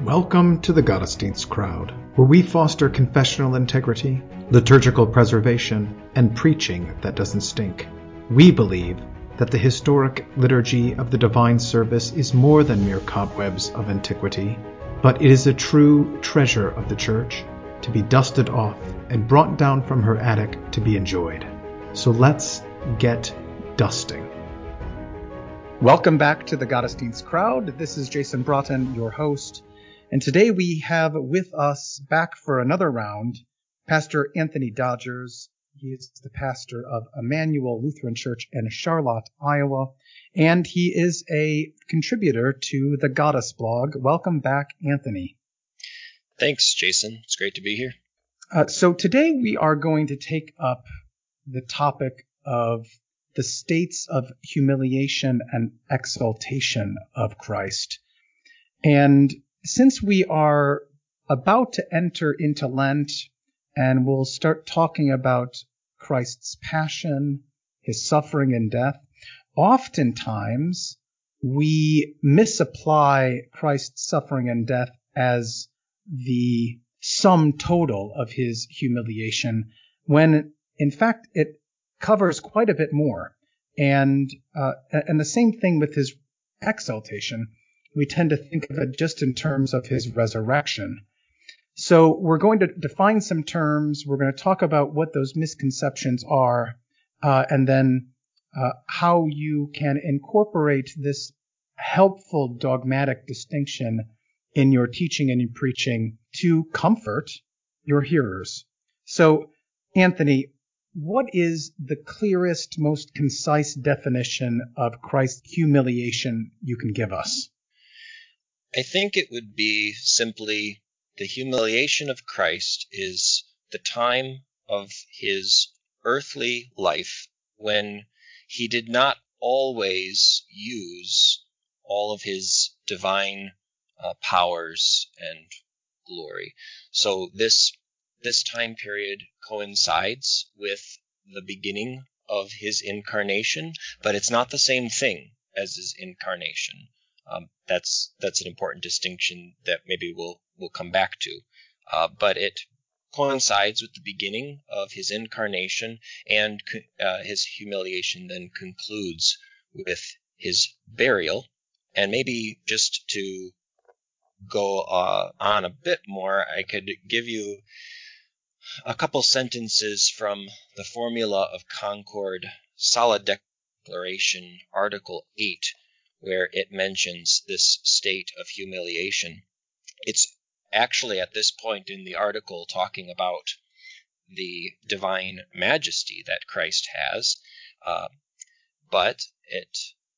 Welcome to the Gottesdienst crowd, where we foster confessional integrity, liturgical preservation, and preaching that doesn't stink. We believe that the historic liturgy of the divine service is more than mere cobwebs of antiquity, but it is a true treasure of the Church, to be dusted off and brought down from her attic to be enjoyed. So let's get dusting. Welcome back to the Gottesdienst crowd. This is Jason Broughton, your host. And today we have with us, back for another round, Pastor Anthony Dodgers. He is the pastor of Emmanuel Lutheran Church in Charlotte, Iowa, and he is a contributor to the Goddess blog. Welcome back, Anthony. Thanks, Jason. It's great to be here. So today we are going to take up the topic of the states of humiliation and exaltation of Christ. And since we are about to enter into Lent, and we'll start talking about Christ's passion, his suffering and death, oftentimes we misapply Christ's suffering and death as the sum total of his humiliation, when in fact it covers quite a bit more. And the same thing with his exaltation. We tend to think of it just in terms of his resurrection. So we're going to define some terms. We're going to talk about what those misconceptions are, and then how you can incorporate this helpful dogmatic distinction in your teaching and your preaching to comfort your hearers. So, Anthony, what is the clearest, most concise definition of Christ's humiliation you can give us? I think it would be simply the humiliation of Christ is the time of his earthly life when he did not always use all of his divine powers and glory. So this time period coincides with the beginning of his incarnation, but it's not the same thing as his incarnation. That's an important distinction that maybe we'll come back to. But it coincides with the beginning of his incarnation, and his humiliation then concludes with his burial. And maybe just to go on a bit more, I could give you a couple sentences from the Formula of Concord Solid Declaration, Article 8, where it mentions this state of humiliation. It's actually at this point in the article talking about the divine majesty that Christ has, but it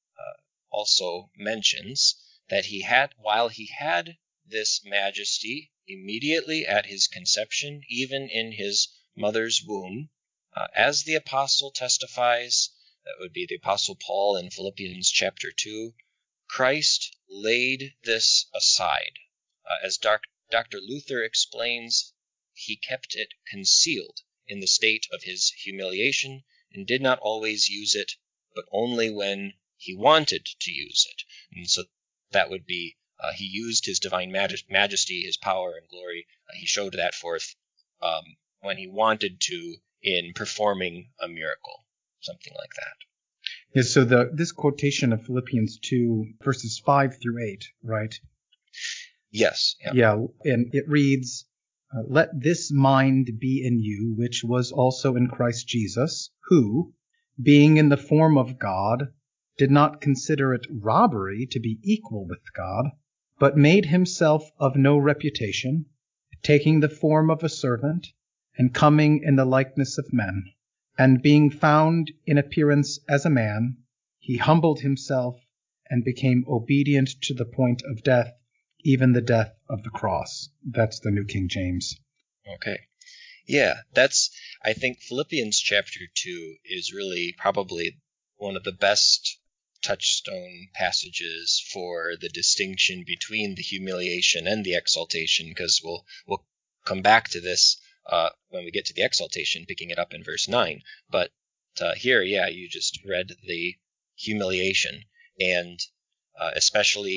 also mentions that while he had this majesty immediately at his conception, even in his mother's womb, as the apostle testifies, that would be the Apostle Paul in Philippians chapter 2, Christ laid this aside. As Dr. Luther explains, he kept it concealed in the state of his humiliation and did not always use it, but only when he wanted to use it. And so that would be, he used his divine majesty, his power and glory. He showed that forth when he wanted to in performing a miracle, something like that. Yeah, so this quotation of Philippians 2, verses 5 through 8, right? Yes. Yeah, and it reads, "Let this mind be in you, which was also in Christ Jesus, who, being in the form of God, did not consider it robbery to be equal with God, but made himself of no reputation, taking the form of a servant, and coming in the likeness of men. And being found in appearance as a man, he humbled himself and became obedient to the point of death, even the death of the cross." That's the New King James. Okay. Yeah, I think Philippians chapter 2 is really probably one of the best touchstone passages for the distinction between the humiliation and the exaltation, because we'll come back to this when we get to the exaltation, picking it up in verse 9. But here, you just read the humiliation, and especially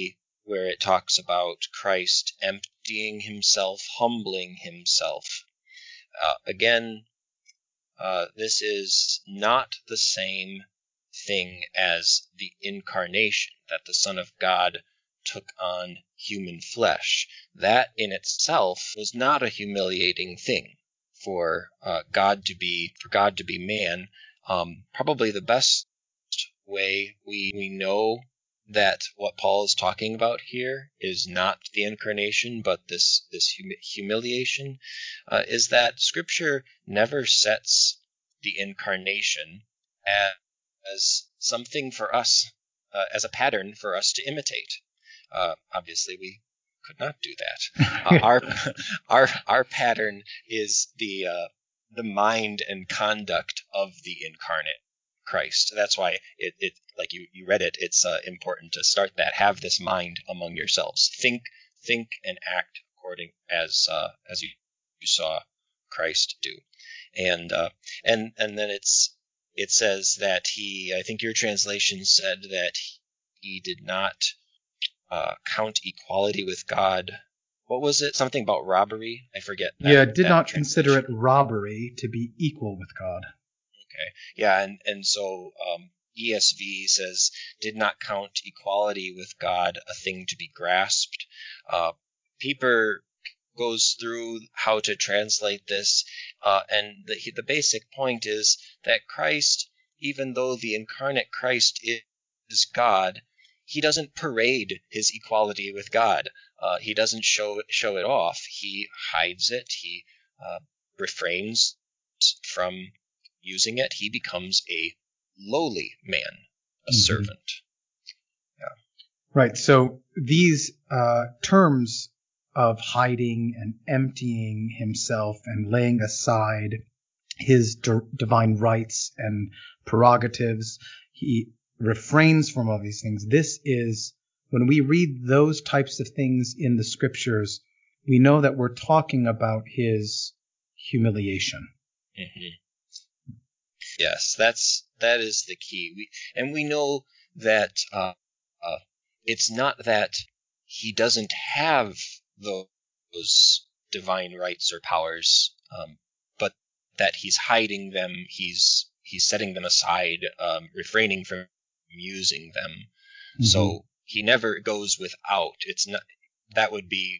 where it talks about Christ emptying himself, humbling himself. Again, this is not the same thing as the incarnation, that the Son of God took on human flesh. That in itself was not a humiliating thing for God to be man. Probably the best way we know that what Paul is talking about here is not the incarnation, but this humiliation, is that Scripture never sets the incarnation as something for us, as a pattern for us to imitate. Obviously, we could not do that. Our pattern is the mind and conduct of the incarnate Christ. That's why it like you read it. It's important to start that. Have this mind among yourselves. Think and act according as you saw Christ do. And then it says that I think your translation said that he did not count equality with God. What was it? Something about robbery? I forget. Did not consider it robbery to be equal with God. Okay. Yeah, and so ESV says, did not count equality with God a thing to be grasped. Pieper goes through how to translate this, and the basic point is that Christ, even though the incarnate Christ is God, he doesn't parade his equality with God. He doesn't show it off. He hides it. He refrains from using it. He becomes a lowly man, a servant. Yeah. Right. So these terms of hiding and emptying himself and laying aside his divine rights and prerogatives, he refrains from all these things. This is, when we read those types of things in the scriptures, we know that we're talking about his humiliation. Mm-hmm. Yes, that is the key. We know that it's not that he doesn't have those divine rights or powers, but that he's hiding them. He's setting them aside, refraining from using them. Mm-hmm. So he never goes without. It's not that would be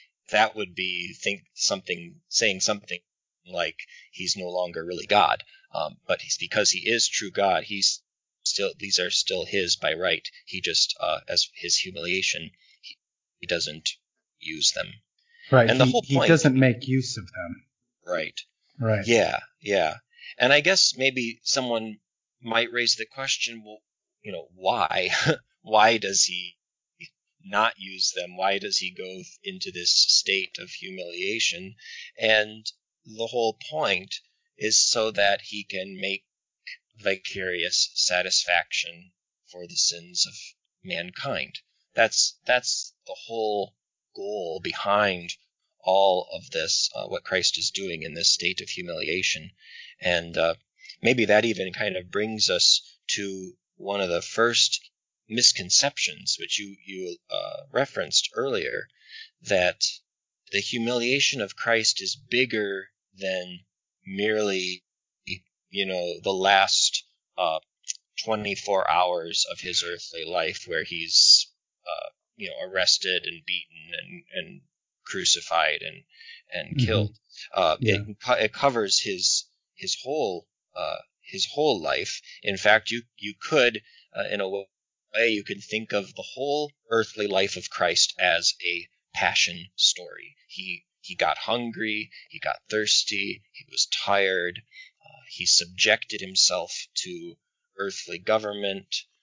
saying something like he's no longer really God. But because he is true God, these are still his by right. He just, as his humiliation, he doesn't use them. Right. And the whole point, he doesn't make use of them. Right. Right. Yeah. And I guess maybe someone might raise the question, well, why? Why does he not use them? Why does he go into this state of humiliation? And the whole point is so that he can make vicarious satisfaction for the sins of mankind. That's the whole goal behind all of this, what Christ is doing in this state of humiliation. And maybe that even kind of brings us to one of the first misconceptions, which you referenced earlier, that the humiliation of Christ is bigger than merely, the last 24 hours of his earthly life, where he's, arrested and beaten and crucified and mm-hmm. killed. It covers his whole life. In fact, you could, in a way, you could think of the whole earthly life of Christ as a passion story. He got hungry, he got thirsty, he was tired, he subjected himself to earthly government.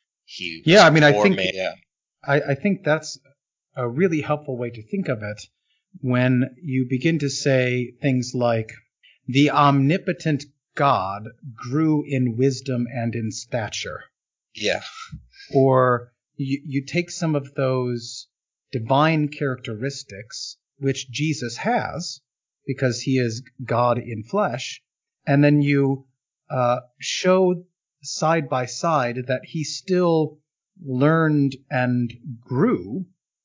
I think that's a really helpful way to think of it when you begin to say things like, the omnipotent God grew in wisdom and in stature. Yeah. Or you take some of those divine characteristics, which Jesus has, because he is God in flesh, and then you show side by side that he still learned and grew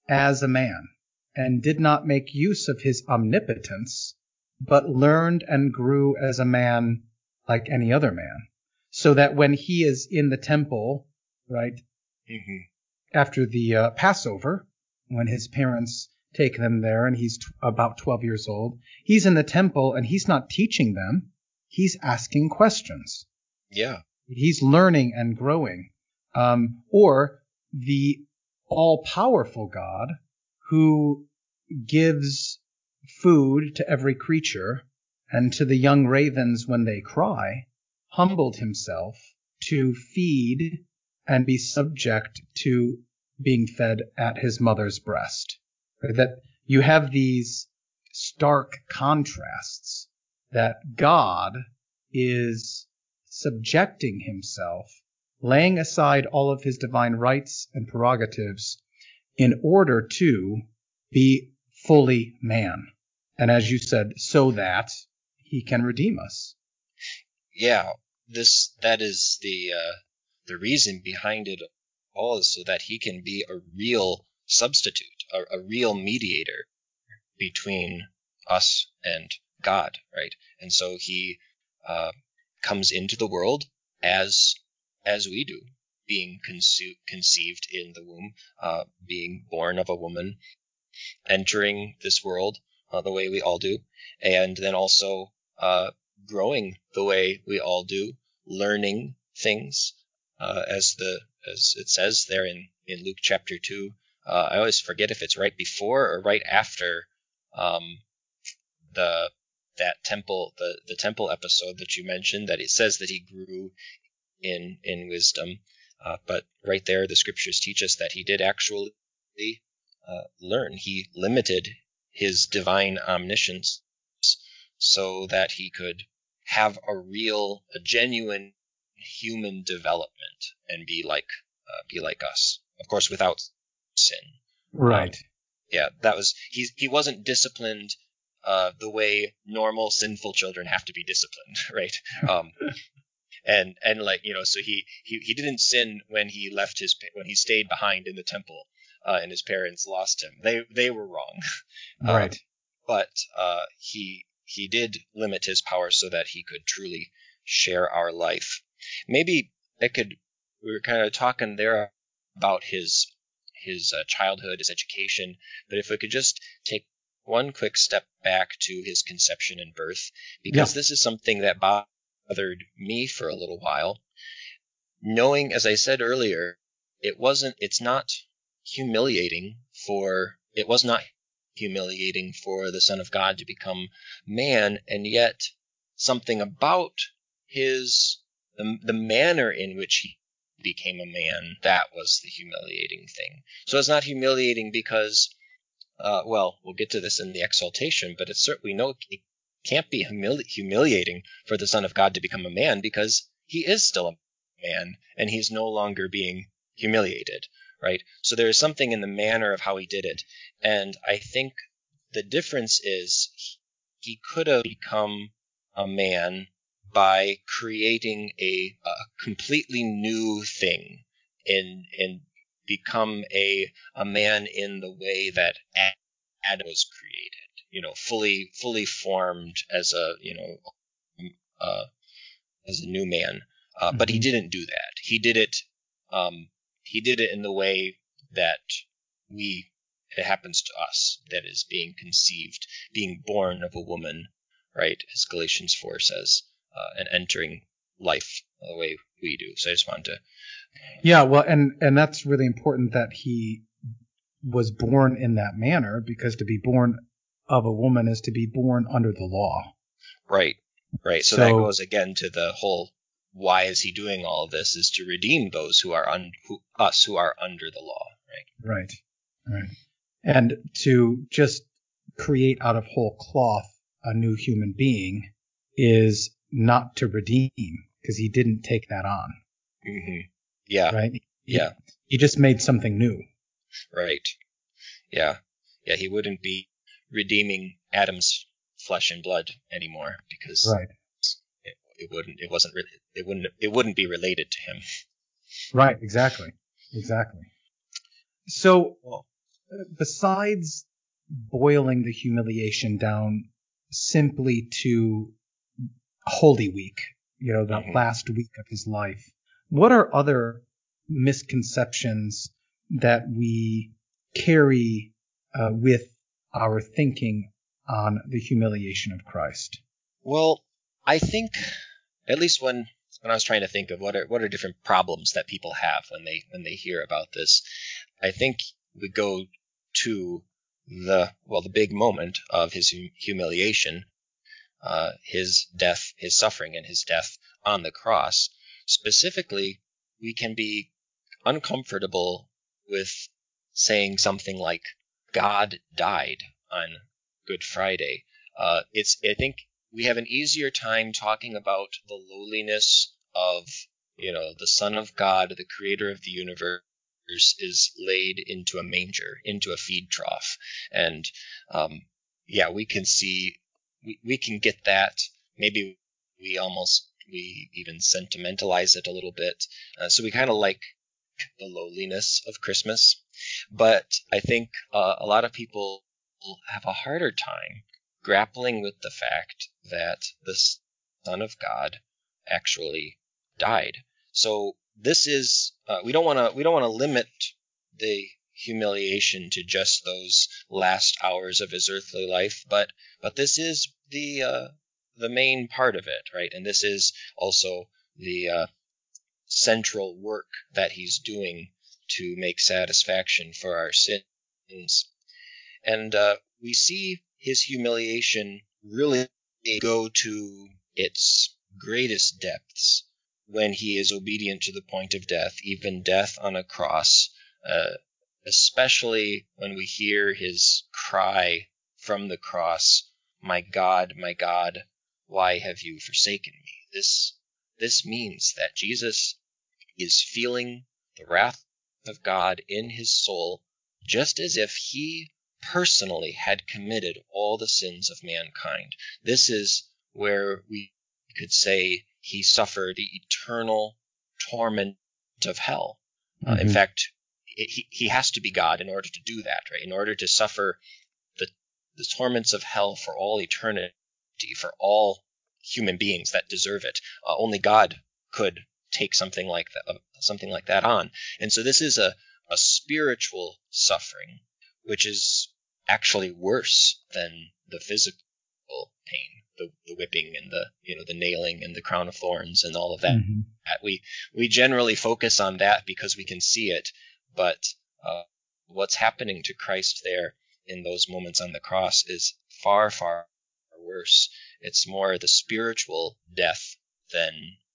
as a man, and did not make use of his omnipotence, but learned and grew as a man like any other man. So that when he is in the temple, right, after the Passover, when his parents take them there and he's about 12 years old, he's in the temple and he's not teaching them. He's asking questions. Yeah. He's learning and growing. Or the all-powerful God who gives food to every creature and to the young ravens when they cry, humbled himself to feed and be subject to being fed at his mother's breast. That you have these stark contrasts that God is subjecting himself, laying aside all of his divine rights and prerogatives in order to be fully man. And as you said, so that he can redeem us. Yeah, that is the reason behind it all, is so that he can be a real substitute, a real mediator between us and God, right? And so he comes into the world as we do, being conceived in the womb, being born of a woman, entering this world the way we all do, and then also growing the way we all do, learning things, as it says there in Luke chapter 2. I always forget if it's right before or right after the temple episode that you mentioned, that it says that he grew in wisdom. But right there, the scriptures teach us that he did actually learn. He limited his divine omniscience so that he could have a genuine human development and be like us, of course, without sin. Right. That was he wasn't disciplined the way normal sinful children have to be disciplined, right? And like, so he didn't sin when he when he stayed behind in the temple, and his parents lost him. They were wrong. Right. But he did limit his power so that he could truly share our life. Maybe we were kind of talking there about his childhood, his education, but if we could just take one quick step back to his conception and birth, because this is something that bothered me for a little while. Knowing, as I said earlier, it was not humiliating for the Son of God to become man, and yet something about the manner in which he became a man, that was the humiliating thing. So it's not humiliating because, we'll get to this in the exaltation, but we know it can't be humiliating for the Son of God to become a man, because he is still a man and he's no longer being humiliated, right? So there is something in the manner of how he did it, and I think the difference is he could have become a man by creating a completely new thing and become a man in the way that Adam was created, fully formed as a new man. But he didn't do that. He did it in the way that it happens to us, that is being conceived, being born of a woman, right, as Galatians 4 says, and entering life the way we do. So I just wanted to... Yeah, well, and that's really important that he was born in that manner, because to be born of a woman is to be born under the law. Right. So that goes again to the whole, why is he doing all of this, is to redeem those who are who are under the law, right? Right. And to just create out of whole cloth a new human being is not to redeem, because he didn't take that on. Mm-hmm. Yeah. Right? Yeah. He just made something new. Right. Yeah. Yeah, he wouldn't be redeeming Adam's flesh and blood anymore, because it wouldn't be related to him. Right, exactly. So besides boiling the humiliation down simply to Holy Week, that last week of his life, what are other misconceptions that we carry with our thinking on the humiliation of Christ? Well, I think, at least when I was trying to think of what are different problems that people have when they hear about this, I think we go to the big moment of his humiliation, his death, his suffering, and his death on the cross. Specifically, we can be uncomfortable with saying something like God died on Good Friday. I think we have an easier time talking about the lowliness of, the Son of God, the creator of the universe, is laid into a manger, into a feed trough. And we can see, we can get that. Maybe we even sentimentalize it a little bit. So we kind of like the lowliness of Christmas. But I think a lot of people have a harder time grappling with the fact that the Son of God actually died. So this is we don't want to limit the humiliation to just those last hours of his earthly life, but this is the main part of it, right? And this is also the central work that he's doing to make satisfaction for our sins. And we see his humiliation really go to its greatest depths when he is obedient to the point of death, even death on a cross, especially when we hear his cry from the cross, my God, why have you forsaken me?" This means that Jesus is feeling the wrath of God in his soul, just as if he personally had committed all the sins of mankind. This is where we could say he suffered the eternal torment of hell. In fact, he has to be God in order to do that, right? In order to suffer the torments of hell for all eternity, for all human beings that deserve it. Only God could take something like that on. And so this is a spiritual suffering, which is actually worse than the physical pain, the whipping and the nailing and the crown of thorns and all of that. We generally focus on that because we can see it, but what's happening to Christ there in those moments on the cross is far, far worse. It's more the spiritual death than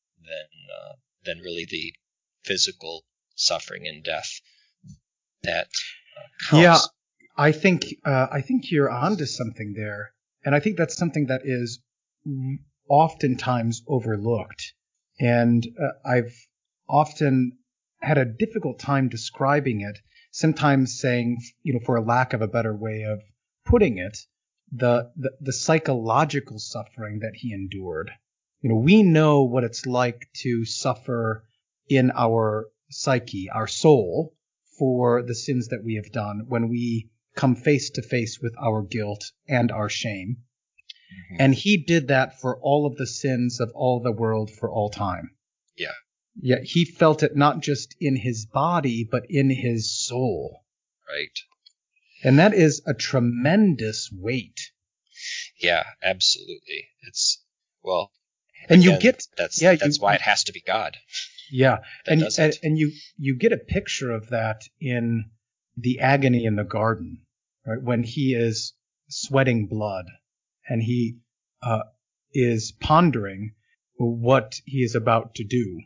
really the physical suffering and death that comes. Yeah, I think you're onto something there, and I think that's something that is oftentimes overlooked. And I've often had a difficult time describing it, sometimes saying, for a lack of a better way of putting it, the psychological suffering that he endured. We know what it's like to suffer in our psyche, our soul, for the sins that we have done when we come face to face with our guilt and our shame. And he did that for all of the sins of all the world for all time. Yeah. Yet he felt it not just in his body, but in his soul. Right. And that is a tremendous weight. Yeah, absolutely. It's, well, and again, you get that's why it has to be God. Yeah. And you get a picture of that in the agony in the garden, right? When he is sweating blood and he is pondering what he is about to do.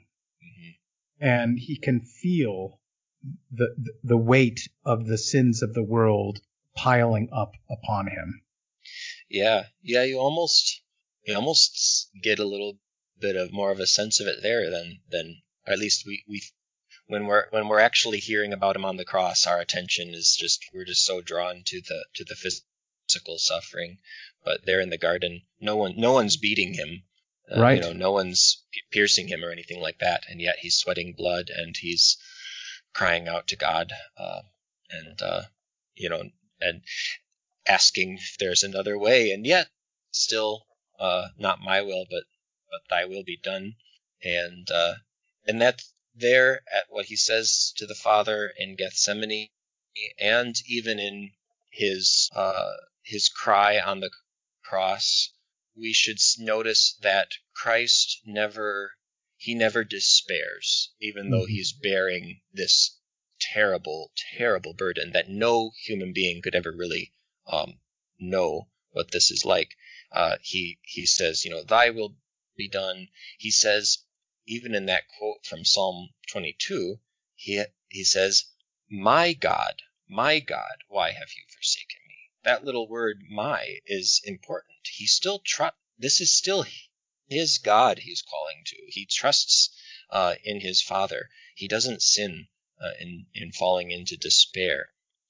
And he can feel the weight of the sins of the world piling up upon him. Yeah, you almost get a little bit of more of a sense of it there than or at least we when we're actually hearing about him on the cross, our attention is we're just so drawn to the physical suffering. But there in the garden, no one's beating him. Right. No one's piercing him or anything like that, and yet he's sweating blood and he's crying out to God. and asking if there's another way, and yet still, not my will, but thy will be done. And that's there at what he says to the Father in Gethsemane, and even in his cry on the cross, we should notice that Christ never despairs, even though he's bearing this terrible, terrible burden that no human being could ever really know what this is like. He says, thy will be done. He says, even in that quote from Psalm 22, he says, my God, why have you forsaken me? That little word, my, is important. He still this is still his God he's calling to. He trusts in his Father. He doesn't sin in falling into despair.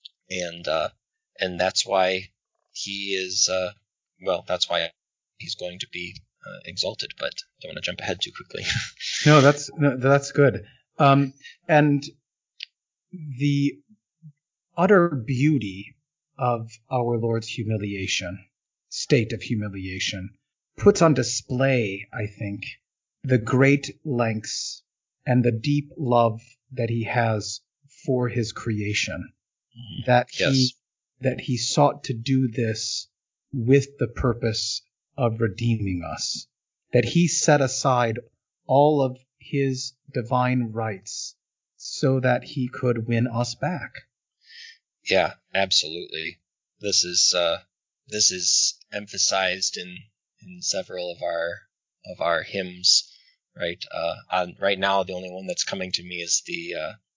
And that's why he is, that's why he's going to be exalted, but I don't want to jump ahead too quickly. No, that's good. And the utter beauty of our Lord's state of humiliation, puts on display, I think, the great lengths and the deep love that he has for his creation. That he sought to do this with the purpose of redeeming us. That he set aside all of his divine rights so that he could win us back. Yeah, absolutely. This is emphasized in several of our hymns, right? Right now, the only one that's coming to me is the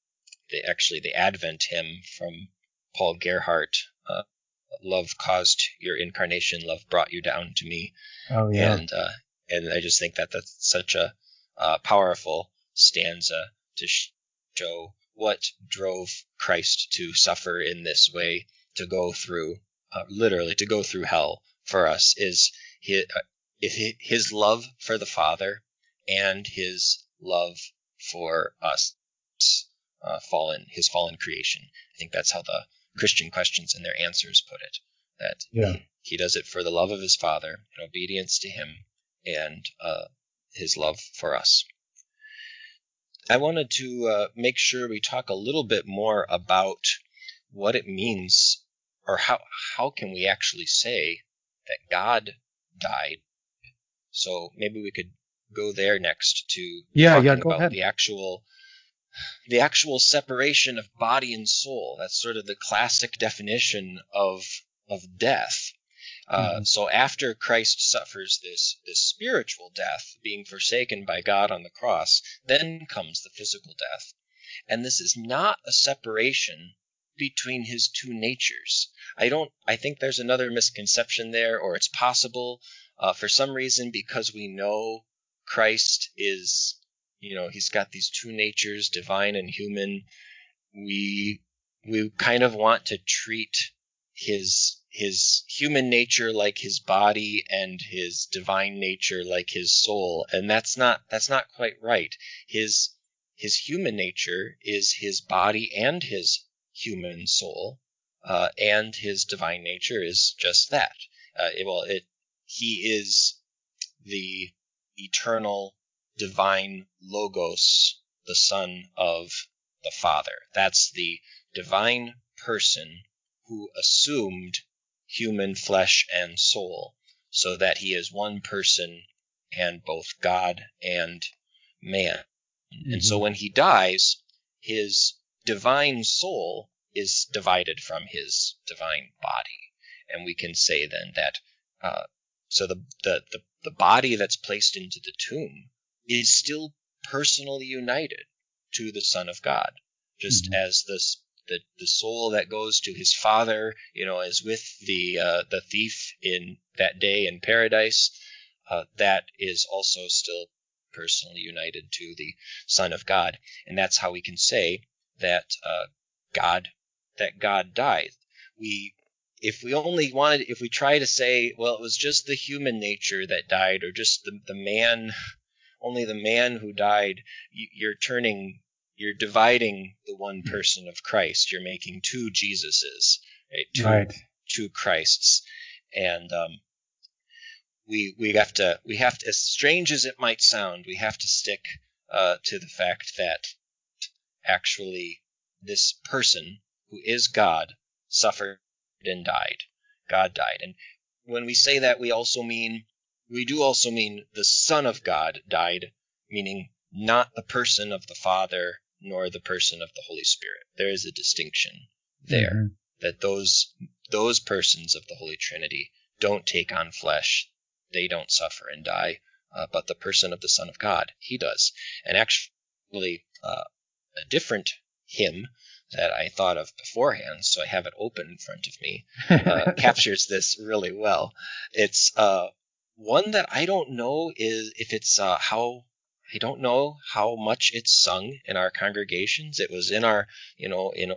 Advent hymn from Paul Gerhardt. Love caused your incarnation. Love brought you down to me. Oh yeah. And I just think that that's such a powerful stanza to show what drove Christ to suffer in this way, to go through, literally to go through hell for us, is his love for the Father and his love for us, his fallen creation. I think that's how the Christian questions and their answers put it, that he does it for the love of his Father, in obedience to him, and his love for us. I wanted to make sure we talk a little bit more about what it means, or how can we actually say that God died. So maybe we could go there next to talking about ahead. the actual separation of body and soul. That's sort of the classic definition of death. So after Christ suffers this spiritual death, being forsaken by God on the cross, then comes the physical death. And this is not a separation between his two natures. I think there's another misconception there, or it's possible, for some reason, because we know Christ is, he's got these two natures, divine and human. We kind of want to treat his human nature like his body and his divine nature like his soul, and that's not quite right. His human nature is his body and his human soul, and his divine nature is just that. He is the eternal divine Logos, the Son of the Father. That's the divine person who assumed human flesh and soul, so that he is one person and both God and man. And so when he dies, his divine soul is divided from his divine body. And we can say then that so the body that's placed into the tomb is still personally united to the Son of God, just as the soul that goes to his Father, is with the thief in that day in paradise, that is also still personally united to the Son of God. And that's how we can say that God died. If we try to say, well, it was just the human nature that died, or just the man, only the man who died, you're dividing the one person of Christ. You're making two Jesuses, right? To Christ's, and we have to, as strange as it might sound, we have to stick to the fact that actually this person who is God suffered and died. God died. And when we say that, we do also mean the Son of God died, meaning not the person of the Father nor the person of the Holy Spirit. There is a distinction there, that those persons of the Holy Trinity don't take on flesh. They don't suffer and die, but the person of the Son of God, he does. And actually, a different hymn that I thought of beforehand, so I have it open in front of me, captures this really well. It's one that I don't know if it's I don't know how much it's sung in our congregations. It was in our, in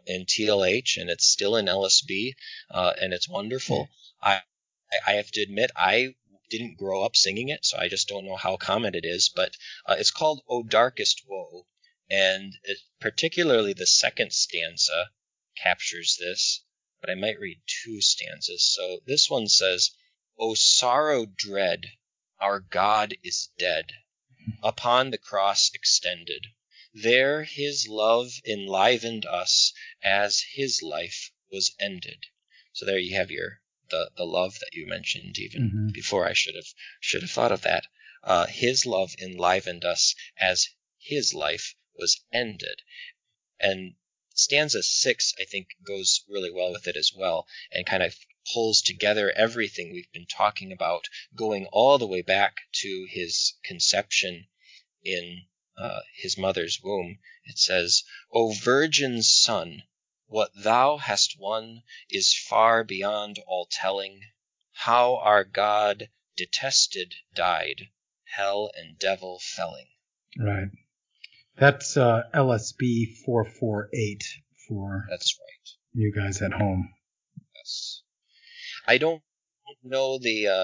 TLH, and it's still in LSB, and it's wonderful. I have to admit, I didn't grow up singing it, so I just don't know how common it is, but it's called O Darkest Woe, and particularly the second stanza captures this, but I might read two stanzas. So this one says, O sorrow dread, our God is dead, upon the cross extended. There his love enlivened us as his life was ended. So there you have the love that you mentioned even before I should have thought of that. His love enlivened us as his life was ended. And stanza 6, I think, goes really well with it as well, and kind of pulls together everything we've been talking about, going all the way back to his conception in his mother's womb. It says, O virgin son, what thou hast won is far beyond all telling. How our God detested died, hell and devil felling. Right. That's LSB 448 for That's right. You guys at home. Yes. I don't know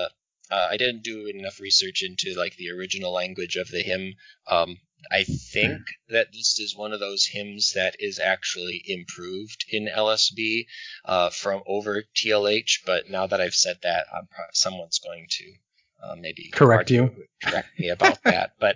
I didn't do enough research into like the original language of the hymn. I think that this is one of those hymns that is actually improved in LSB from over TLH. But now that I've said that, someone's going to maybe correct me about that. But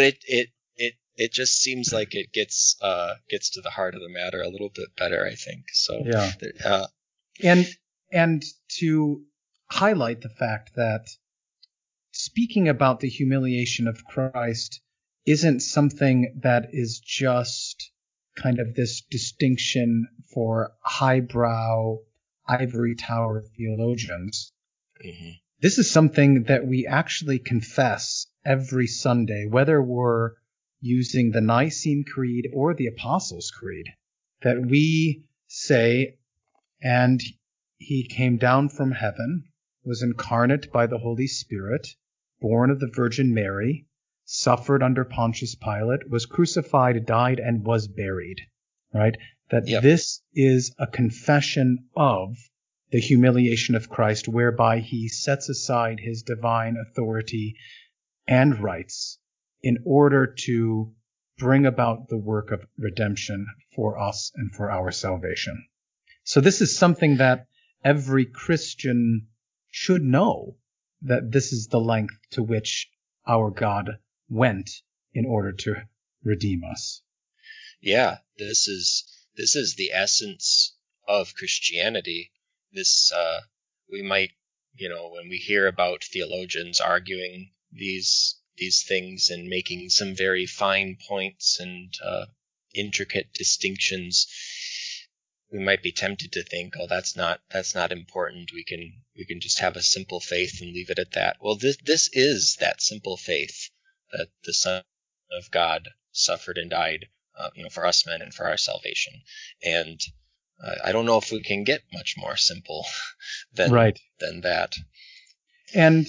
it just seems like it gets to the heart of the matter a little bit better, I think. So yeah. And to highlight the fact that speaking about the humiliation of Christ isn't something that is just kind of this distinction for highbrow ivory tower theologians. Mm-hmm. This is something that we actually confess every Sunday, whether we're using the Nicene Creed or the Apostles' Creed, that we say, and he came down from heaven, was incarnate by the Holy Spirit, born of the Virgin Mary, suffered under Pontius Pilate, was crucified, died, and was buried. Right? That This is a confession of the humiliation of Christ, whereby he sets aside his divine authority and rights in order to bring about the work of redemption for us and for our salvation. So this is something that every Christian should know, that this is the length to which our God went in order to redeem us. Yeah, this is the essence of Christianity. This we might, when we hear about theologians arguing these things and making some very fine points and intricate distinctions, we might be tempted to think, oh, that's not important. We can just have a simple faith and leave it at that. Well, this is that simple faith, that the Son of God suffered and died, for us men and for our salvation. And I don't know if we can get much more simple than that. And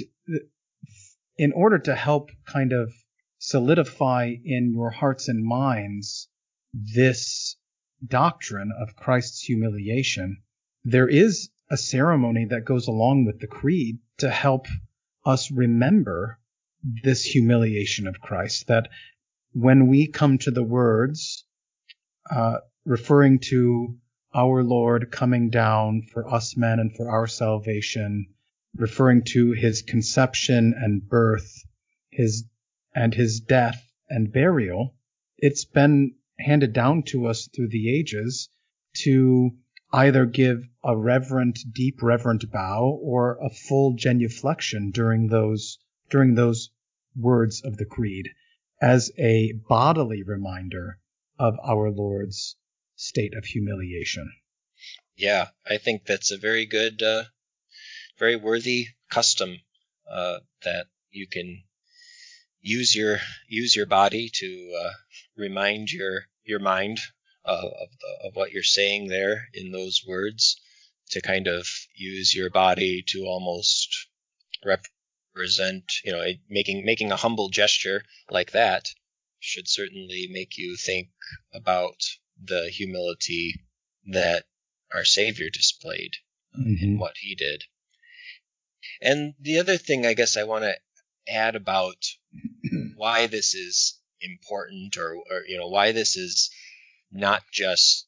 in order to help kind of solidify in your hearts and minds this doctrine of Christ's humiliation, there is a ceremony that goes along with the creed to help us remember this humiliation of Christ, that when we come to the words referring to our Lord coming down for us men and for our salvation, referring to his conception and birth, his death and burial, it's been handed down to us through the ages to either give a deep reverent bow or a full genuflection during those words of the creed as a bodily reminder of our Lord's state of humiliation. Yeah, I think that's a very good, very worthy custom that you can use your body to remind your mind of what you're saying there in those words, to kind of use your body to almost represent, making a humble gesture like that should certainly make you think about the humility that our Savior displayed in what he did. And the other thing I guess I want to add about why this is important, or why this is not just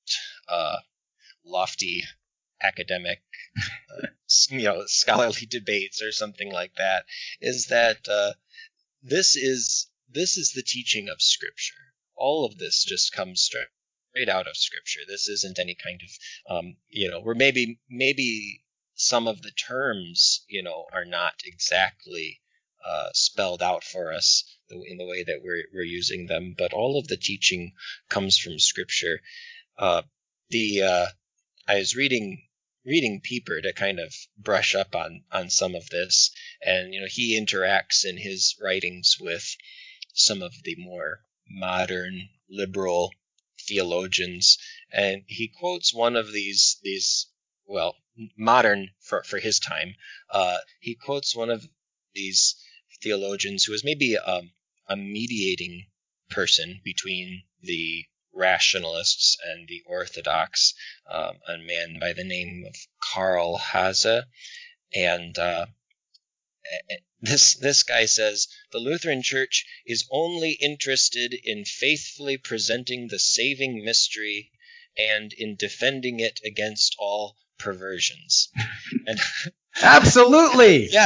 lofty academic scholarly debates or something like that, is that this is the teaching of Scripture. All of this just comes straight out of Scripture. This isn't any kind of where maybe some of the terms are not exactly spelled out for us in the way that we're using them, but all of the teaching comes from Scripture. I was reading Pieper to kind of brush up on some of this, and he interacts in his writings with some of the more modern liberal theologians, and he quotes one of these modern for his time. He quotes one of these theologians who was maybe a mediating person between the rationalists and the orthodox, a man by the name of Karl Haase. And this guy says, the Lutheran Church is only interested in faithfully presenting the saving mystery and in defending it against all perversions. And absolutely. Yeah.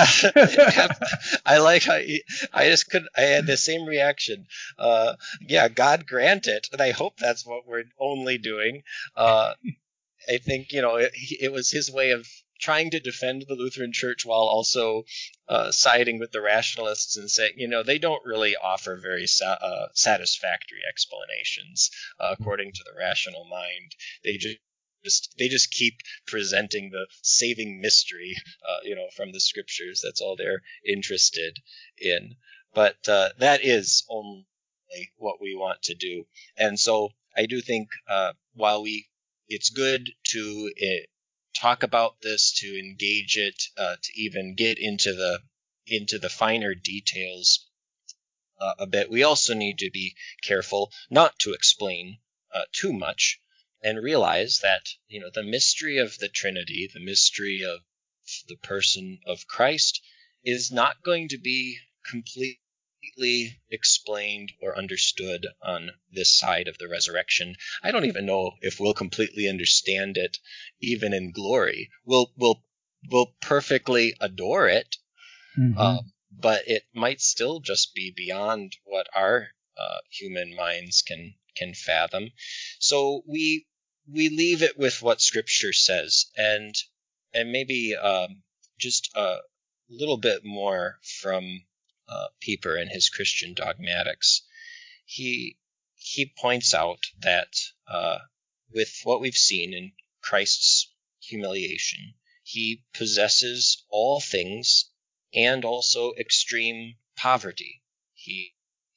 I like how I had the same reaction. Yeah, God grant it, and I hope that's what we're only doing. I think it was his way of trying to defend the Lutheran Church while also siding with the rationalists and saying, they don't really offer very satisfactory explanations according to the rational mind. They just keep presenting the saving mystery, from the Scriptures. That's all they're interested in. But that is only what we want to do. And so I do think while it's good to talk about this, to engage it, to even get into the finer details a bit, we also need to be careful not to explain too much, and realize that the mystery of the Trinity, the mystery of the person of Christ, is not going to be completely explained or understood on this side of the resurrection. I don't even know if we'll completely understand it even in glory. We'll perfectly adore it, but it might still just be beyond what our human minds can fathom. So we leave it with what Scripture says, and maybe just a little bit more from Pieper and his Christian dogmatics. He points out that with what we've seen in Christ's humiliation, he possesses all things and also extreme poverty. He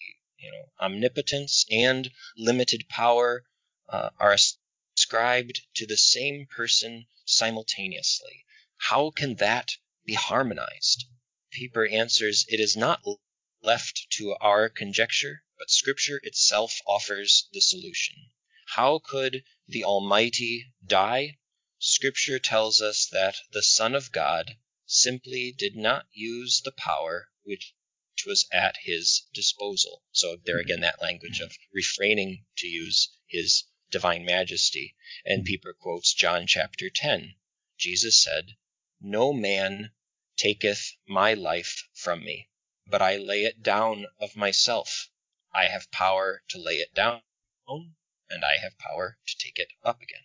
omnipotence and limited power are ascribed to the same person simultaneously. How can that be harmonized? Pieper answers, it is not left to our conjecture, but Scripture itself offers the solution. How could the Almighty die? Scripture tells us that the Son of God simply did not use the power which was at his disposal. So there again, that language of refraining to use his divine majesty. And Pieper quotes John chapter 10. Jesus said, "No man taketh my life from me, but I lay it down of myself. I have power to lay it down, and I have power to take it up again."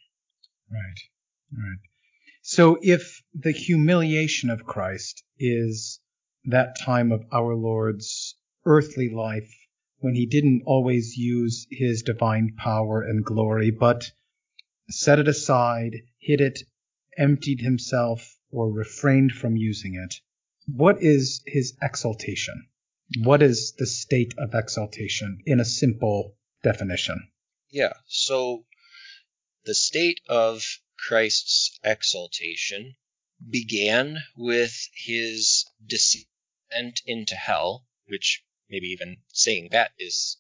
Right. So if the humiliation of Christ is that time of our Lord's earthly life, when he didn't always use his divine power and glory, but set it aside, hid it, emptied himself, or refrained from using it, what is his exaltation? What is the state of exaltation in a simple definition? Yeah, so the state of Christ's exaltation began with his descent into hell, which maybe even saying that is,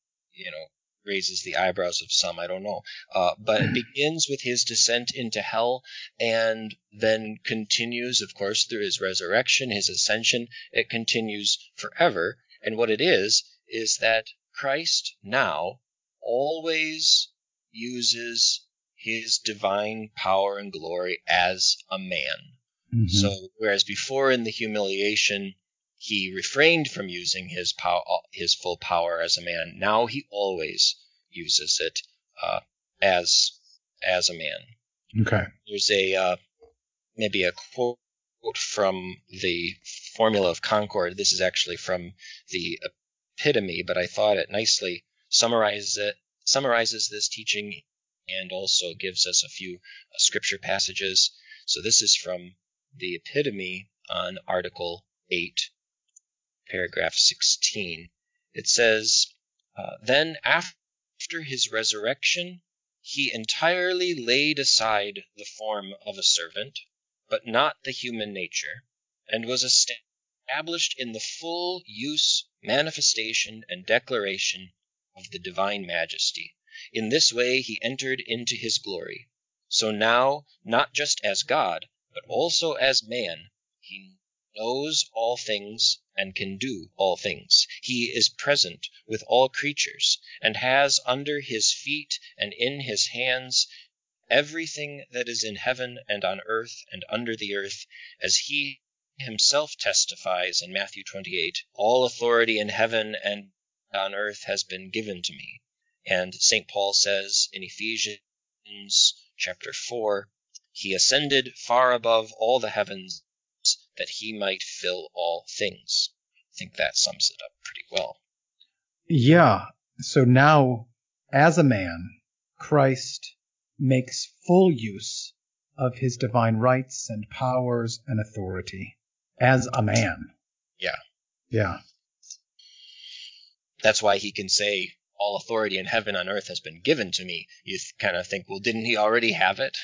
raises the eyebrows of some, I don't know. But it begins with his descent into hell and then continues, of course, through his resurrection, his ascension. It continues forever. And what it is that Christ now always uses his divine power and glory as a man. Mm-hmm. So whereas before in the humiliation, he refrained from using his full power as a man, now he always uses it as a man. Okay. There's maybe a quote from the Formula of Concord. This is actually from the Epitome, but I thought it nicely summarizes this teaching and also gives us a few scripture passages. So this is from the Epitome on Article 8, paragraph 16. It says, "Then after his resurrection, he entirely laid aside the form of a servant, but not the human nature, and was established in the full use, manifestation, and declaration of the divine majesty. In this way he entered into his glory. So now, not just as God, but also as man, he knows all things and can do all things. He is present with all creatures and has under his feet and in his hands everything that is in heaven and on earth and under the earth, as he himself testifies in Matthew 28, all authority in heaven and on earth has been given to me. And St. Paul says in Ephesians chapter 4, he ascended far above all the heavens that he might fill all things. I think that sums it up pretty well. Yeah. So now, as a man, Christ makes full use of his divine rights and powers and authority as a man. Yeah. Yeah. That's why he can say, all authority in heaven and earth has been given to me. You kind of think, well, didn't he already have it?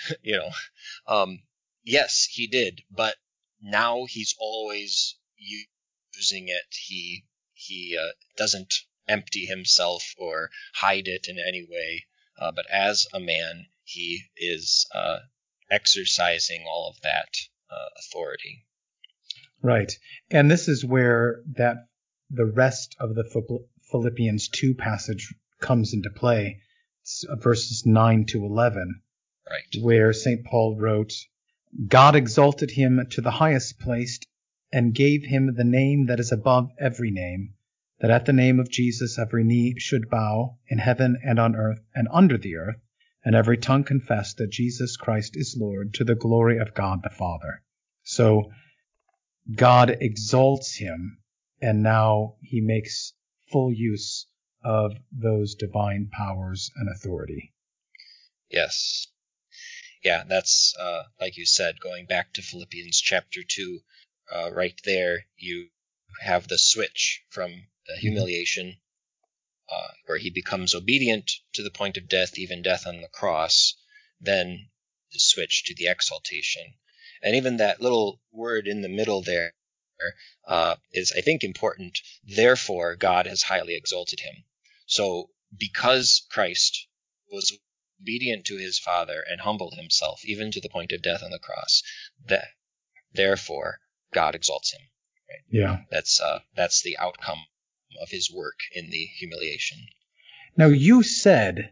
Yes, he did, but now he's always using it. He doesn't empty himself or hide it in any way, but as a man, he is exercising all of that authority. Right, and this is where the rest of the Philippians 2 passage comes into play, verses 9 to 11, right, where St. Paul wrote, "God exalted him to the highest place and gave him the name that is above every name, that at the name of Jesus every knee should bow in heaven and on earth and under the earth, and every tongue confess that Jesus Christ is Lord, to the glory of God the Father." So God exalts him, and now he makes full use of those divine powers and authority. Yes. Yeah, that's, like you said, going back to Philippians chapter 2, right there, you have the switch from the humiliation, where he becomes obedient to the point of death, even death on the cross, then the switch to the exaltation. And even that little word in the middle there is, I think, important. Therefore, God has highly exalted him. So because Christ was obedient to his Father and humbled himself, even to the point of death on the cross, therefore God exalts him. Right? Yeah. That's the outcome of his work in the humiliation. Now, you said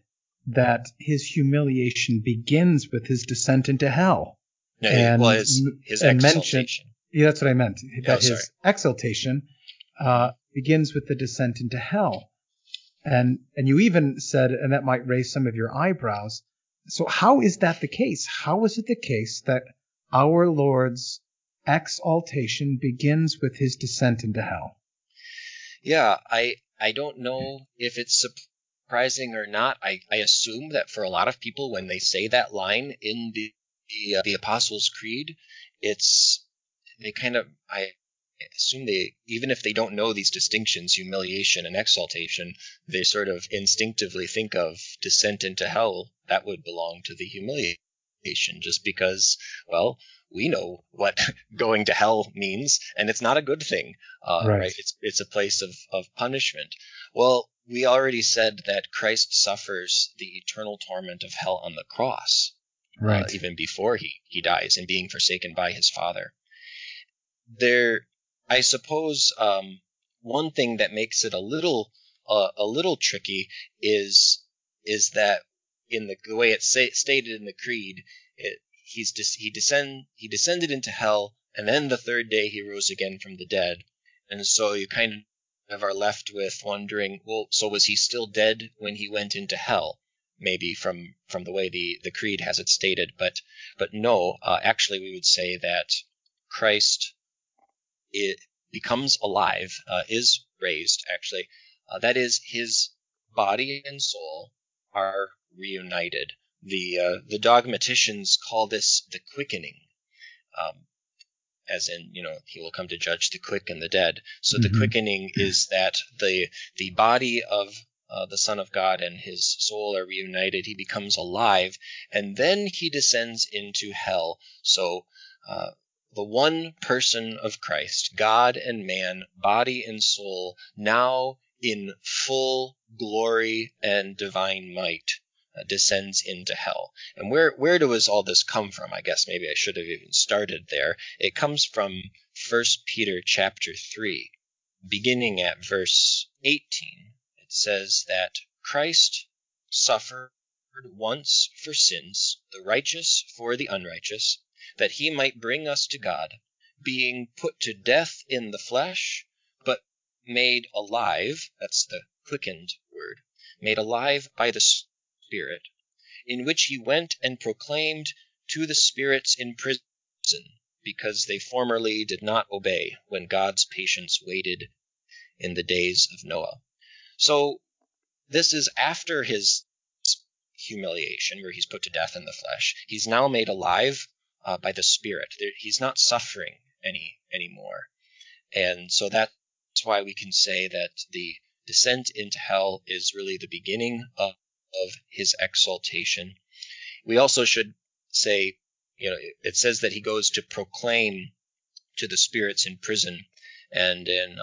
that his humiliation begins with his descent into hell. No, and well, his and exaltation. Yeah, that's what I meant. That sorry. his exaltation begins with the descent into hell. And you even said, and that might raise some of your eyebrows. So how is that the case? How is it the case that our Lord's exaltation begins with his descent into hell? Yeah, I don't know if it's surprising or not. I assume that for a lot of people, when they say that line in the Apostles' Creed, I assume they, even if they don't know these distinctions, humiliation and exaltation, they sort of instinctively think of descent into hell. That would belong to the humiliation, just because, well, we know what going to hell means, and it's not a good thing, right? It's a place of punishment. Well, we already said that Christ suffers the eternal torment of hell on the cross, right? Even before he dies and being forsaken by his Father. I suppose one thing that makes it a little tricky is that in the way it's stated in the creed, he descended into hell, and then the third day he rose again from the dead. And so you kind of are left with wondering, well, so was he still dead when he went into hell? Maybe from the way the creed has it stated, but no. Actually, we would say that Christ becomes alive, is raised, actually. That is, his body and soul are reunited. The dogmaticians call this the quickening, as in, he will come to judge the quick and the dead. So the quickening is that the body of the Son of God and his soul are reunited. He becomes alive, and then he descends into hell. So the one person of Christ, God and man, body and soul, now in full glory and divine might, descends into hell. And where does all this come from? I guess maybe I should have even started there. It comes from 1 Peter chapter 3, beginning at verse 18. It says that Christ suffered once for sins, the righteous for the unrighteous, that he might bring us to God, being put to death in the flesh, but made alive, that's the quickened word, made alive by the Spirit, in which he went and proclaimed to the spirits in prison, because they formerly did not obey, when God's patience waited in the days of Noah. So this is after his humiliation, where he's put to death in the flesh. He's now made alive by the Spirit. He's not suffering anymore. And so that's why we can say that the descent into hell is really the beginning of his exaltation. We also should say, it says that he goes to proclaim to the spirits in prison. And in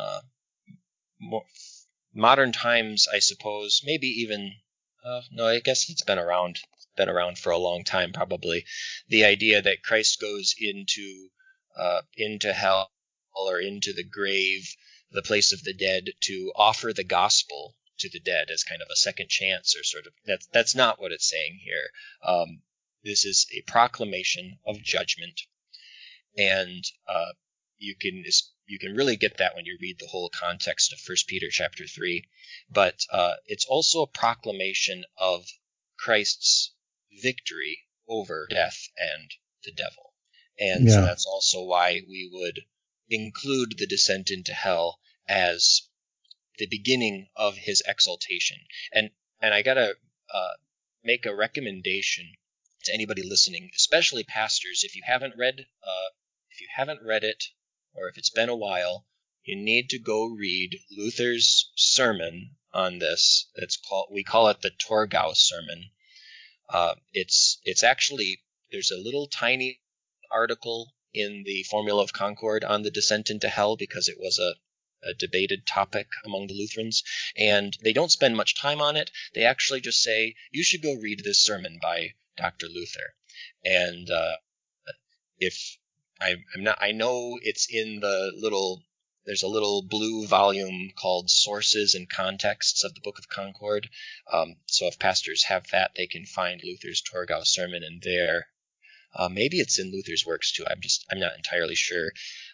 modern times, I suppose, maybe even no, I guess it's been around for a long time, probably. The idea that Christ goes into hell or into the grave, the place of the dead, to offer the gospel to the dead as kind of a second chance, or sort of. That's not what it's saying here. This is a proclamation of judgment, and you can really get that when you read the whole context of 1 Peter chapter 3. But it's also a proclamation of Christ's victory over death and the devil. And so that's also why we would include the descent into hell as the beginning of his exaltation. And I gotta make a recommendation to anybody listening, especially pastors. If you haven't read it, or if it's been a while, you need to go read Luther's sermon on this. We call it the Torgau sermon. It's actually, there's a little tiny article in the Formula of Concord on the descent into hell, because it was a debated topic among the Lutherans, and they don't spend much time on it. They actually just say, you should go read this sermon by Dr. Luther. And I know it's in the little there's a little blue volume called Sources and Contexts of the Book of Concord. So if pastors have that, they can find Luther's Torgau sermon in there. Maybe it's in Luther's works too. I'm not entirely sure.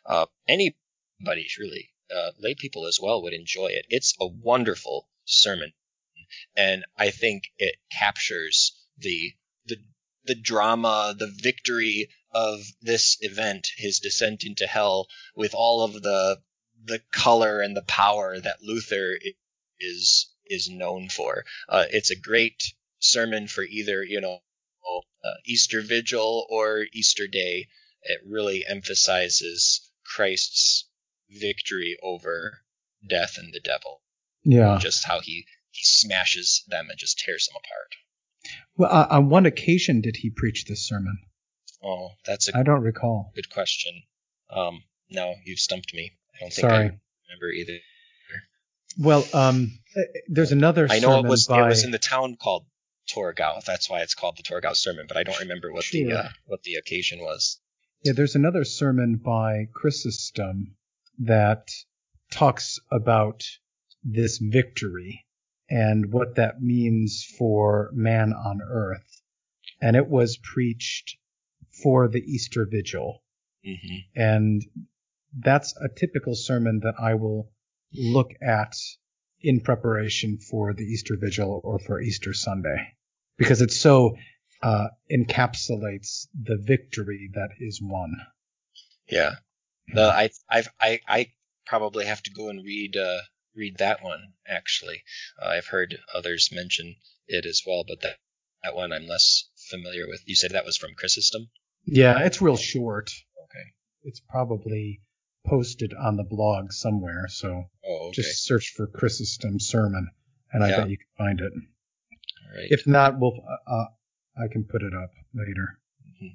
Anybody really, lay people as well, would enjoy it. It's a wonderful sermon, and I think it captures the drama, the victory of this event, his descent into hell, with all of the color and the power that Luther is known for. It's a great sermon for either, Easter Vigil or Easter Day. It really emphasizes Christ's victory over death and the devil. Yeah. Just how he smashes them and just tears them apart. Well, on one occasion did he preach this sermon? Oh, I don't recall. Good question. No, you've stumped me. I don't think Sorry. I remember either. Well, there's another sermon. I know it was in the town called Torgau. That's why it's called the Torgau sermon, but I don't remember what the occasion was. Yeah, there's another sermon by Chrysostom that talks about this victory and what that means for man on earth. And it was preached for the Easter Vigil. Mm-hmm. And that's a typical sermon that I will look at in preparation for the Easter Vigil or for Easter Sunday, because it so encapsulates the victory that is won. Yeah. No, I probably have to go and read that one, actually. I've heard others mention it as well, but that one I'm less familiar with. You said that was from Chrysostom? Yeah, it's real short. Okay. It's probably posted on the blog somewhere, so just search for Chrysostom sermon, and I bet you can find it. All right. If not, I can put it up later. Mm-hmm.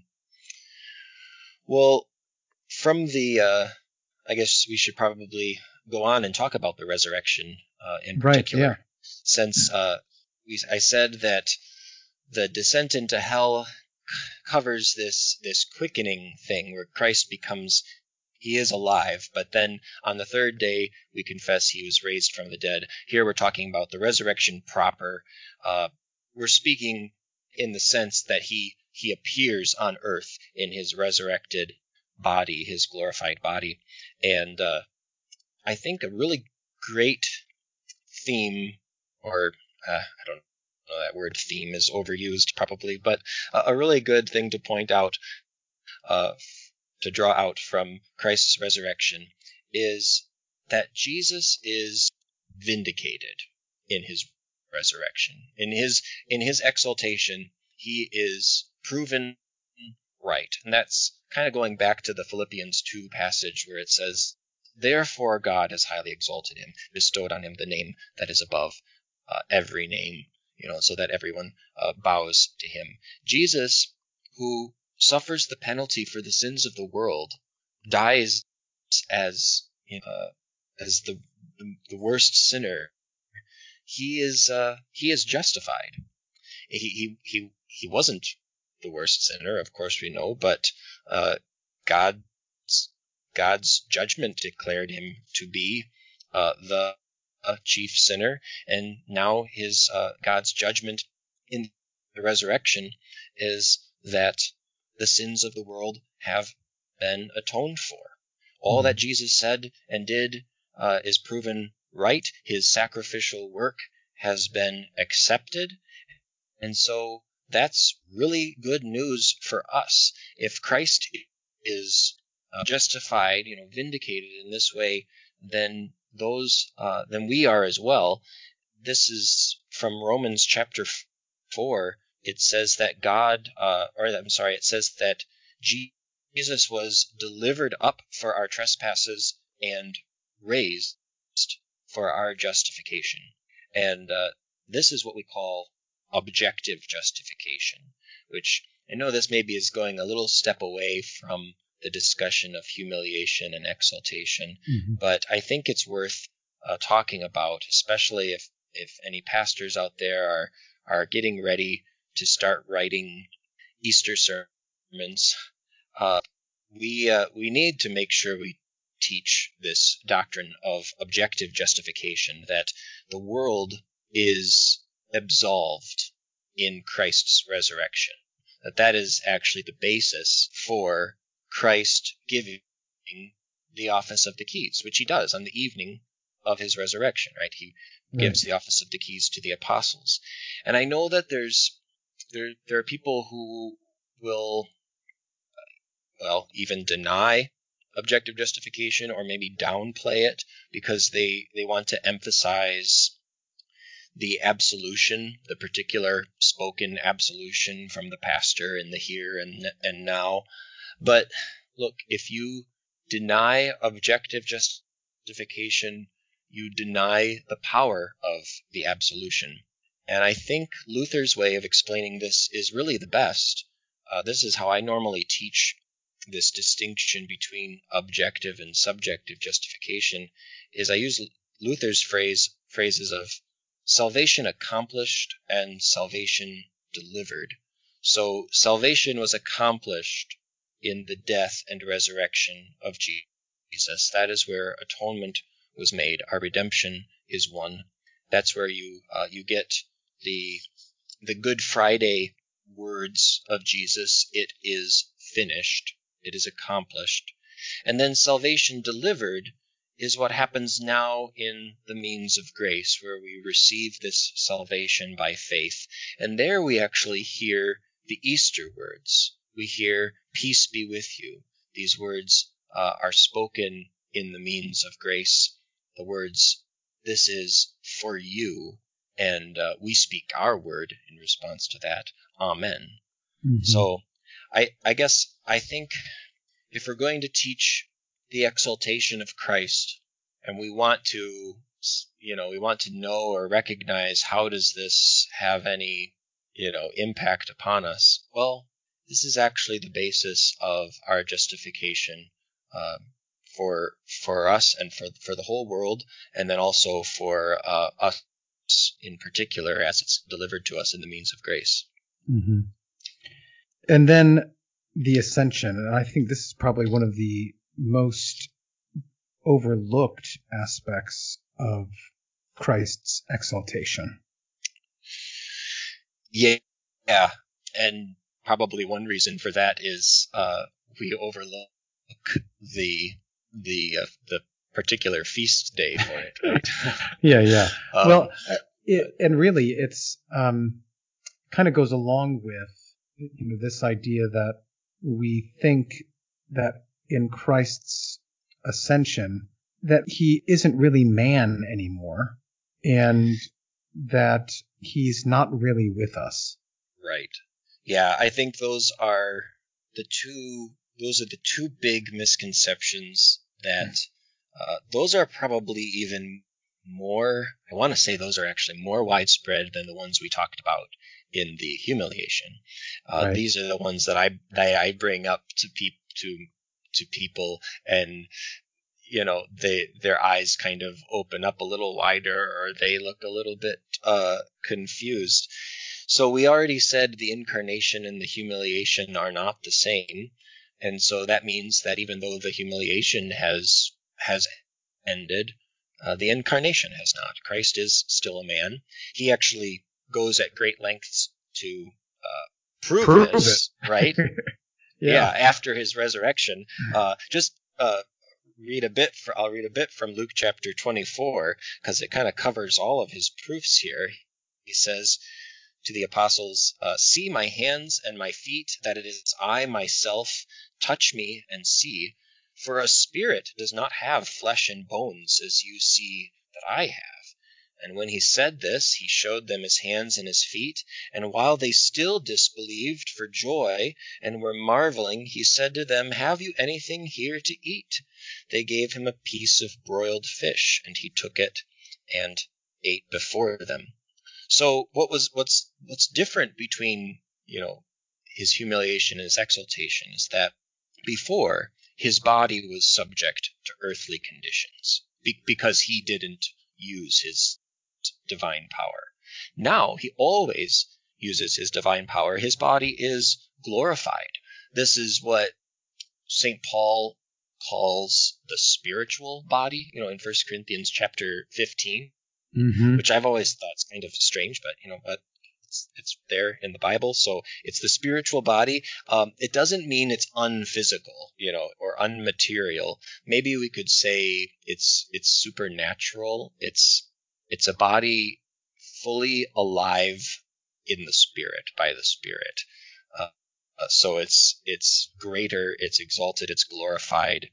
Well, from the, I guess we should probably go on and talk about the resurrection in particular. Right, yeah. Since I said that the descent into hell covers this quickening thing where Christ he is alive, but then on the third day we confess he was raised from the dead. Here we're talking about the resurrection proper. We're speaking in the sense that he appears on earth in his resurrected body, his glorified body. And I think a really great theme, or I don't know, that word theme is overused probably, but a really good thing to point out, to draw out from Christ's resurrection, is that Jesus is vindicated in his resurrection. In his exaltation, he is proven right. And that's kind of going back to the Philippians 2 passage where it says, "Therefore God has highly exalted him, bestowed on him the name that is above every name," so that everyone bows to him. Jesus, who suffers the penalty for the sins of the world, dies as the worst sinner. He is justified. He wasn't the worst sinner, of course we know, but God's judgment declared him to be the chief sinner, and now his God's judgment in the resurrection is that the sins of the world have been atoned for. All that Jesus said and did is proven right. His sacrificial work has been accepted, and so that's really good news for us. If Christ is justified, vindicated in this way, then we are as well. This is from Romans chapter 4. It says that it says that Jesus was delivered up for our trespasses and raised for our justification. And this is what we call objective justification, which I know this maybe is going a little step away from the discussion of humiliation and exaltation, but I think it's worth talking about, especially if any pastors out there are getting ready to start writing Easter sermons. We need to make sure we teach this doctrine of objective justification, that the world is absolved in Christ's resurrection. That is actually the basis for Christ giving the office of the keys, which he does on the evening of his resurrection, right? He gives the office of the keys to the apostles. And I know that there are people who will, even deny objective justification or maybe downplay it because they want to emphasize the absolution, the particular spoken absolution from the pastor in the here and now. But look, if you deny objective justification, you deny the power of the absolution. And I think Luther's way of explaining this is really the best. This is how I normally teach this distinction between objective and subjective justification, is I use Luther's phrases of salvation accomplished and salvation delivered. So salvation was accomplished in the death and resurrection of Jesus. That is where atonement was made. Our redemption is won. That's where you get the Good Friday words of Jesus. It is finished. It is accomplished. And then salvation delivered is what happens now in the means of grace, where we receive this salvation by faith. And there we actually hear the Easter words. We hear, peace be with you. These words are spoken in the means of grace. The words, this is for you. And we speak our word in response to that. Amen. Mm-hmm. So I think if we're going to teach the exaltation of Christ, and we want to know or recognize how does this have any, impact upon us, well, this is actually the basis of our justification for us and for the whole world, and then also for us in particular as it's delivered to us in the means of grace. Mm-hmm. And then the ascension, and I think this is probably one of the most overlooked aspects of Christ's exaltation. Yeah, and probably one reason for that is we overlook the particular feast day for it, right? Yeah. And really, it's kind of goes along with this idea that we think that in Christ's ascension that he isn't really man anymore, and that he's not really with us. Right. Yeah, I think those are the two big misconceptions that those are probably even more, I want to say those are actually more widespread than the ones we talked about in the humiliation. Right. These are the ones that I bring up to people, and their eyes kind of open up a little wider, or they look a little bit confused. So we already said the incarnation and the humiliation are not the same, and so that means that even though the humiliation has ended, the incarnation has not. Christ is still a man. He actually goes at great lengths to prove this, right? Yeah, after his resurrection. I'll read a bit from Luke chapter 24, because it kind of covers all of his proofs here. He says to the apostles, see my hands and my feet, that it is I myself. Touch me and see. For a spirit does not have flesh and bones, as you see that I have. And when he said this, he showed them his hands and his feet. And while they still disbelieved for joy and were marveling, he said to them, have you anything here to eat? They gave him a piece of broiled fish, and he took it and ate before them. So what's different between his humiliation and his exaltation is that before, his body was subject to earthly conditions because he didn't use his divine power. Now he always uses his divine power. His body is glorified. This is what St. Paul calls the spiritual body, in 1 Corinthians chapter 15, Mm-hmm. which I've always thought is kind of strange, but but it's there in the Bible. So it's the spiritual body. It doesn't mean it's unphysical, or unmaterial. Maybe we could say it's supernatural. It's a body fully alive in the Spirit, by the Spirit. So it's greater, it's exalted, it's glorified,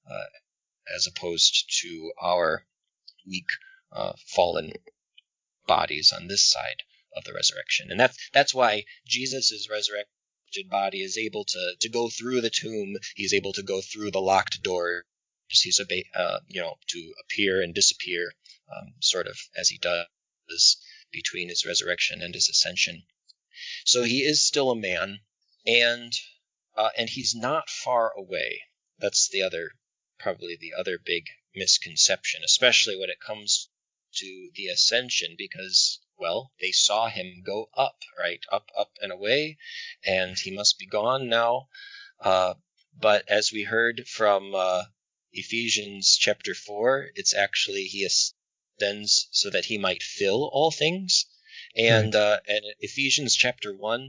as opposed to our weak, fallen bodies on this side of the resurrection. And that's why Jesus' resurrected body is able to go through the tomb. He's able to go through the locked door. He's to appear and disappear, sort of as he does between his resurrection and his ascension. So he is still a man, and he's not far away. That's probably the other big misconception, especially when it comes to the ascension, because, well, they saw him go up, right? Up and away, and he must be gone now. But as we heard from Ephesians chapter 4, it's actually he ascends so that he might fill all things. And Ephesians chapter 1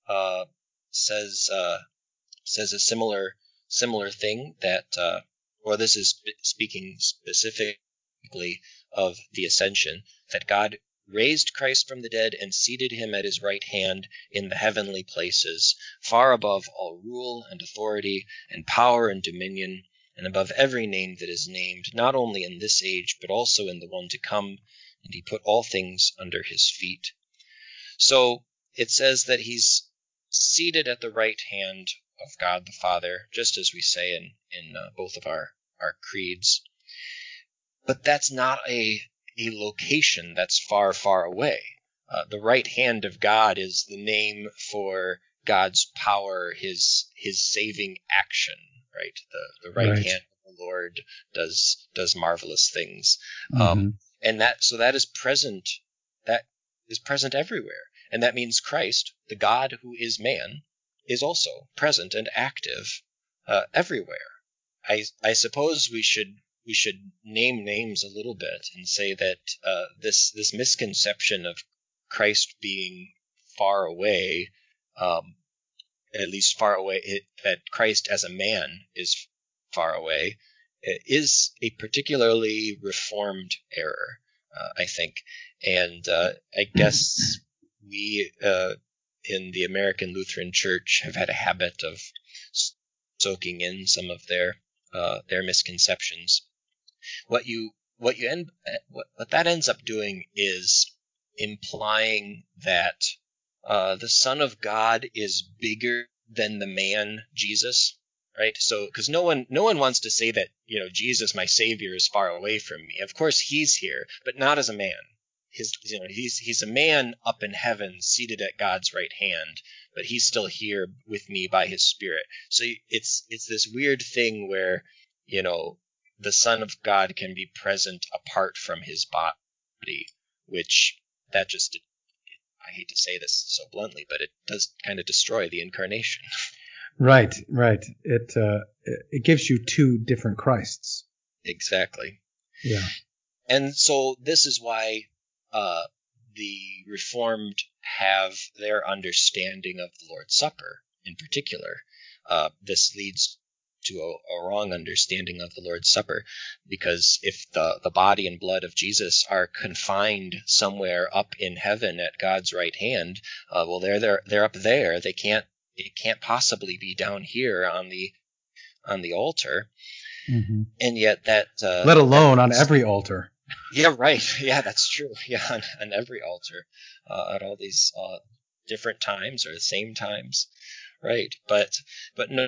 says a similar thing, that or this is speaking specifically of the ascension, that God raised Christ from the dead and seated him at his right hand in the heavenly places, far above all rule and authority and power and dominion, and above every name that is named, not only in this age, but also in the one to come, and he put all things under his feet. So it says that he's seated at the right hand of God the Father, just as we say in both of our creeds. But that's not a location that's far, far away. The right hand of God is the name for God's power, his saving action, right? The right hand of the Lord does marvelous things. Mm-hmm. And that is present. That is present everywhere. And that means Christ, the God who is man, is also present and active everywhere. I suppose we should name names a little bit and say that this misconception of Christ being far away, at least far away, that Christ as a man is far away, is a particularly Reformed error, I think. And I guess we in the American Lutheran Church have had a habit of soaking in some of their misconceptions. What that ends up doing is implying that the Son of God is bigger than the man Jesus, right? So, because no one wants to say that Jesus, my Savior, is far away from me. Of course, he's here, but not as a man. He's a man up in heaven, seated at God's right hand, but he's still here with me by his Spirit. So it's this weird thing where the Son of God can be present apart from his body, which that just, I hate to say this so bluntly, but it does kind of destroy the incarnation. Right. It gives you two different Christs. Exactly. Yeah. And so this is why the Reformed have their understanding of the Lord's Supper in particular. This leads to a wrong understanding of the Lord's Supper, because if the body and blood of Jesus are confined somewhere up in heaven at God's right hand, well, they're up there. It can't possibly be down here on the altar. Mm-hmm. And yet that let alone on every altar. Yeah, right. Yeah, that's true. Yeah, on every altar, at all these different times or the same times, right? But no,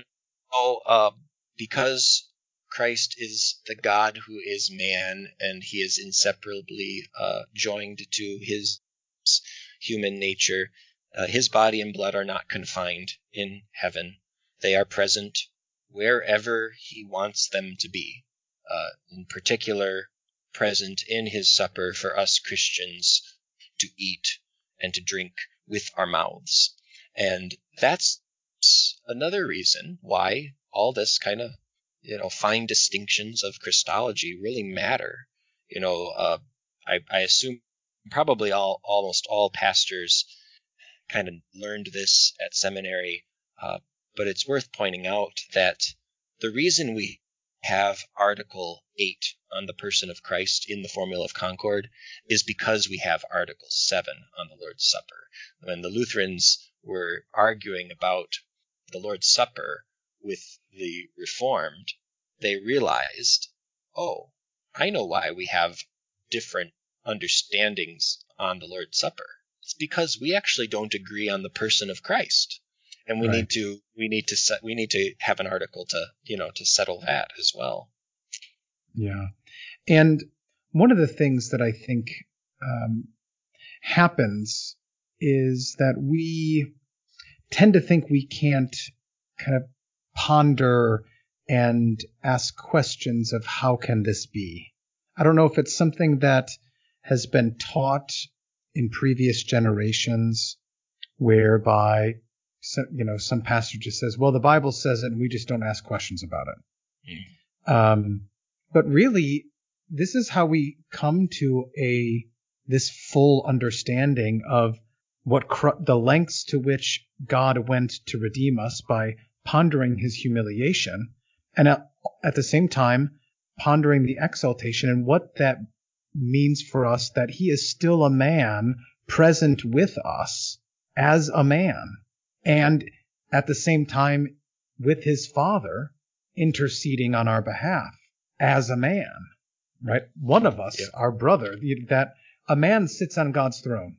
because Christ is the God who is man, and he is inseparably joined to his human nature, his body and blood are not confined in heaven. They are present wherever he wants them to be, in particular present in his supper for us Christians to eat and to drink with our mouths. And that's another reason why all this kind of fine distinctions of Christology really matter. I assume probably almost all pastors kind of learned this at seminary, but it's worth pointing out that the reason we have Article 8 on the person of Christ in the Formula of Concord is because we have Article 7 on the Lord's Supper. When the Lutherans were arguing about the Lord's Supper with the Reformed, they realized, oh, I know why we have different understandings on the Lord's Supper. It's because we actually don't agree on the person of Christ, and we need to have an article to settle that as well. Yeah, and one of the things that I think happens is that we tend to think we can't kind of ponder and ask questions of how can this be. I don't know if it's something that has been taught in previous generations, whereby some pastor just says, well, the Bible says it and we just don't ask questions about it. But really, this is how we come to this full understanding of what the lengths to which God went to redeem us by pondering his humiliation, and at the same time pondering the exaltation and what that means for us, that he is still a man present with us as a man, and at the same time with his Father interceding on our behalf as a man, right? One of us, our brother, that a man sits on God's throne.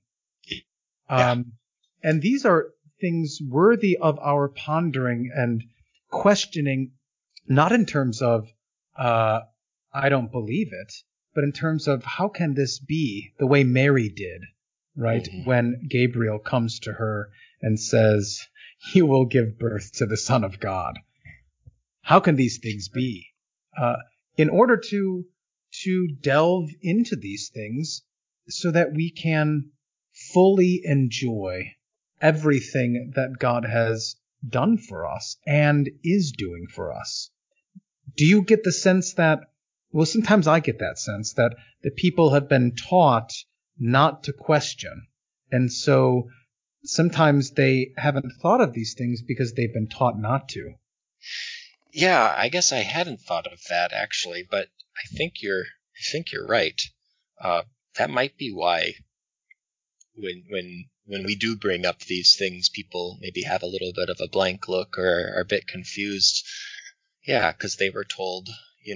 And these are things worthy of our pondering and questioning, not in terms of, I don't believe it, but in terms of how can this be, the way Mary did, right? Mm-hmm. When Gabriel comes to her and says, you will give birth to the Son of God. How can these things be? In order to delve into these things so that we can fully enjoy everything that God has done for us and is doing for us. Do you get the sense that, well, sometimes I get that sense that the people have been taught not to question, and so sometimes they haven't thought of these things because they've been taught not to. Yeah, I guess I hadn't thought of that actually, but I think you're right. That might be why when we do bring up these things, people maybe have a little bit of a blank look or are a bit confused. Yeah, because they were told,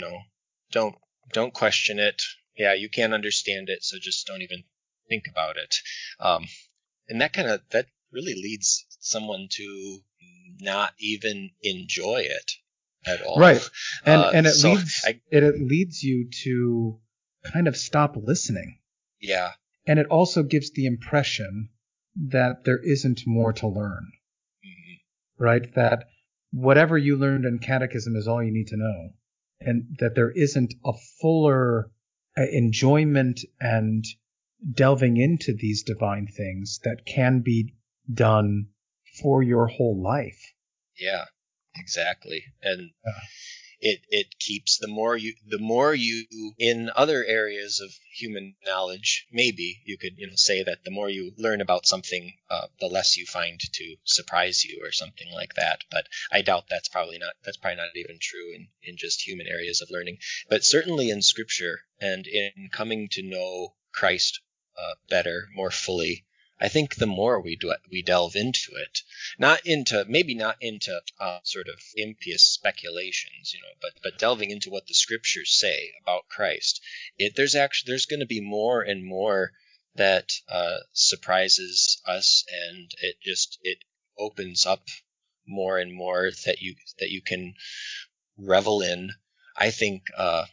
don't question it. Yeah, you can't understand it, so just don't even think about it. And that really leads someone to not even enjoy it at all. Right, and it leads you to kind of stop listening. Yeah. And it also gives the impression that there isn't more to learn, right? That whatever you learned in catechism is all you need to know, and that there isn't a fuller enjoyment and delving into these divine things that can be done for your whole life. Yeah, exactly. And it keeps the more you in other areas of human knowledge, maybe you could say that the more you learn about something, the less you find to surprise you or something like that. But I doubt that's probably not even true in just human areas of learning. But certainly in Scripture and in coming to know Christ better, more fully, I think the more we delve into it, not into sort of impious speculations, but delving into what the Scriptures say about Christ, there's going to be more and more that surprises us, and it opens up more and more that you can revel in. I think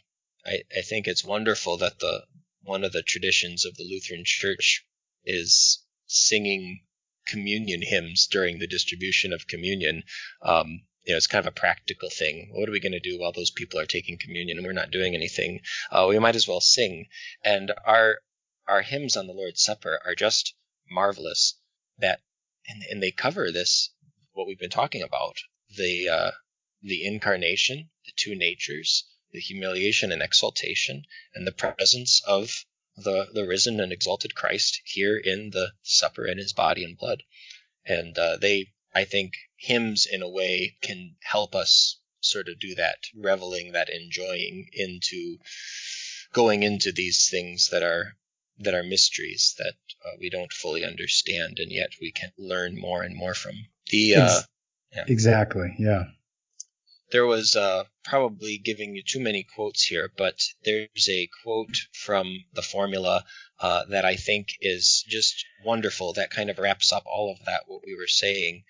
it's wonderful that one of the traditions of the Lutheran Church is singing communion hymns during the distribution of communion. It's kind of a practical thing. What are we going to do while those people are taking communion and we're not doing anything? We might as well sing. And our hymns on the Lord's Supper are just marvelous. And they cover this, what we've been talking about, the the incarnation, the two natures, the humiliation and exaltation, and the presence of the risen and exalted Christ here in the supper in his body and blood. And I think hymns in a way can help us sort of do that reveling, that enjoying into going into these things that are mysteries that we don't fully understand, and yet we can learn more and more from. Exactly, yeah. There was probably giving you too many quotes here, but there's a quote from the formula that I think is just wonderful, that kind of wraps up all of that, what we were saying,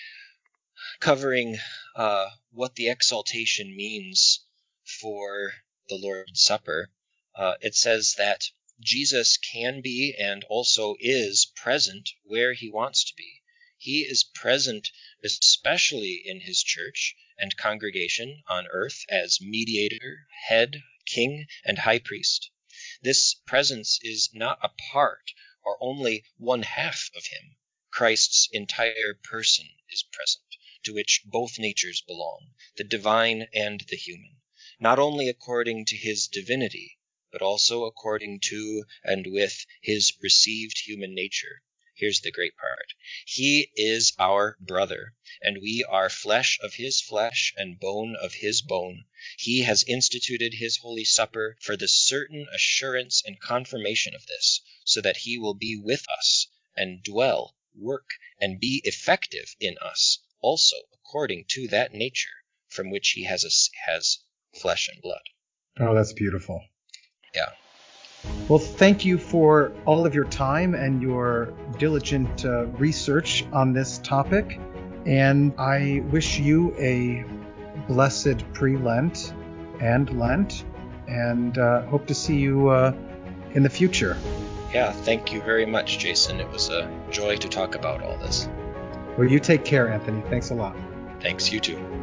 covering what the exaltation means for the Lord's Supper. It says that Jesus can be and also is present where he wants to be. He is present especially in his church and congregation on earth as mediator, head, king, and high priest. This presence is not a part or only one half of him. Christ's entire person is present, to which both natures belong, the divine and the human, not only according to his divinity, but also according to and with his received human nature. Here's the great part. He is our brother, and we are flesh of his flesh and bone of his bone. He has instituted his holy supper for the certain assurance and confirmation of this, so that he will be with us and dwell, work, and be effective in us, also according to that nature from which he has flesh and blood. Oh, that's beautiful. Yeah. Well, thank you for all of your time and your diligent research on this topic. And I wish you a blessed pre-Lent and Lent, and hope to see you in the future. Yeah, thank you very much, Jason. It was a joy to talk about all this. Well, you take care, Anthony. Thanks a lot. Thanks, you too.